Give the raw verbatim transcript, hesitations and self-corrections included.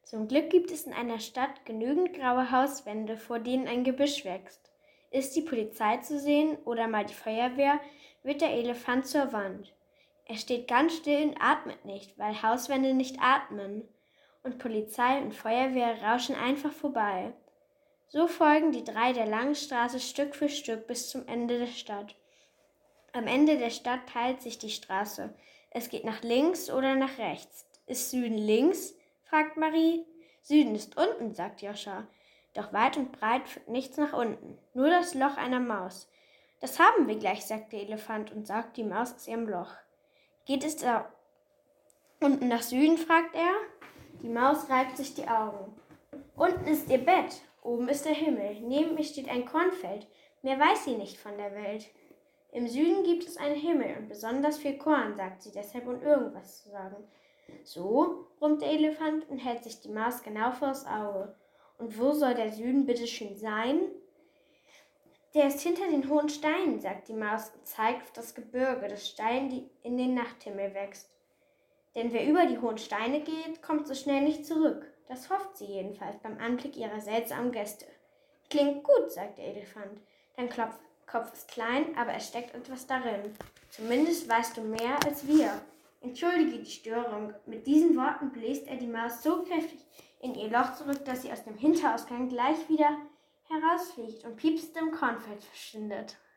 Zum Glück gibt es in einer Stadt genügend graue Hauswände, vor denen ein Gebüsch wächst. Ist die Polizei zu sehen oder mal die Feuerwehr, wird der Elefant zur Wand. Er steht ganz still und atmet nicht, weil Hauswände nicht atmen. Und Polizei und Feuerwehr rauschen einfach vorbei. So folgen die drei der langen Straße Stück für Stück bis zum Ende der Stadt. Am Ende der Stadt teilt sich die Straße. Es geht nach links oder nach rechts. Ist Süden links? Fragt Marie. Süden ist unten, sagt Joscha. Doch weit und breit führt nichts nach unten, nur das Loch einer Maus. Das haben wir gleich, sagt der Elefant und saugt die Maus aus ihrem Loch. Geht es da unten nach Süden, fragt er. Die Maus reibt sich die Augen. Unten ist ihr Bett, oben ist der Himmel, neben ihr steht ein Kornfeld. Mehr weiß sie nicht von der Welt. Im Süden gibt es einen Himmel und besonders viel Korn, sagt sie deshalb, um irgendwas zu sagen. So, brummt der Elefant und hält sich die Maus genau vors Auge. Und wo soll der Süden bitte schön sein? Der ist hinter den hohen Steinen, sagt die Maus und zeigt auf das Gebirge, das steil in den Nachthimmel wächst. Denn wer über die hohen Steine geht, kommt so schnell nicht zurück. Das hofft sie jedenfalls beim Anblick ihrer seltsamen Gäste. Klingt gut, sagt der Elefant. Dein Klopf, Kopf ist klein, aber es steckt etwas darin. Zumindest weißt du mehr als wir. Entschuldige die Störung. Mit diesen Worten bläst er die Maus so kräftig in ihr Loch zurück, dass sie aus dem Hinterausgang gleich wieder herausfliegt und piepsend im Kornfeld verschwindet.